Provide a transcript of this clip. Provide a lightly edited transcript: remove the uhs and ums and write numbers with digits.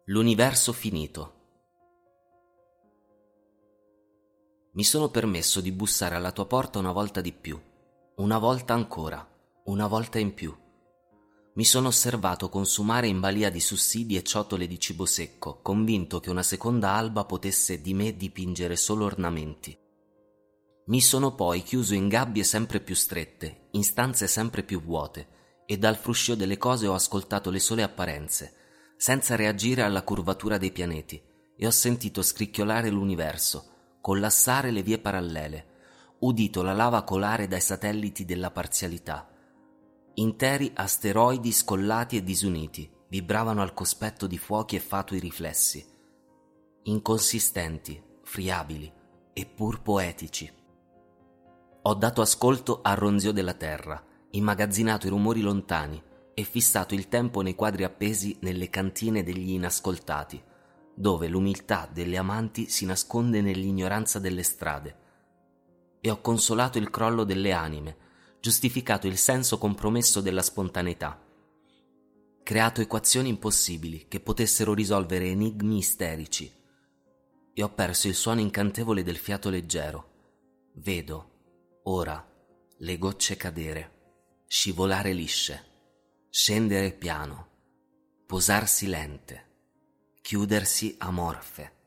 L'universo finito. Mi sono permesso di bussare alla tua porta una volta di più, una volta ancora, una volta in più. Mi sono osservato consumare in balia di sussidi e ciotole di cibo secco, convinto che una seconda alba potesse di me dipingere solo ornamenti. Mi sono poi chiuso in gabbie sempre più strette, in stanze sempre più vuote, e dal fruscio delle cose ho ascoltato le sole apparenze, senza reagire alla curvatura dei pianeti, e ho sentito scricchiolare l'universo, collassare le vie parallele, udito la lava colare dai satelliti della parzialità. Interi asteroidi scollati e disuniti vibravano al cospetto di fuochi e fatui riflessi, inconsistenti, friabili e pur poetici. Ho dato ascolto al ronzio della terra, immagazzinato i rumori lontani e fissato il tempo nei quadri appesi nelle cantine degli inascoltati, dove l'umiltà delle amanti si nasconde nell'ignoranza delle strade. E ho consolato il crollo delle anime, giustificato il senso compromesso della spontaneità, creato equazioni impossibili che potessero risolvere enigmi isterici, e ho perso il suono incantevole del fiato leggero. Vedo, ora, le gocce cadere, scivolare lisce, scendere piano, posarsi lente, chiudersi amorfe.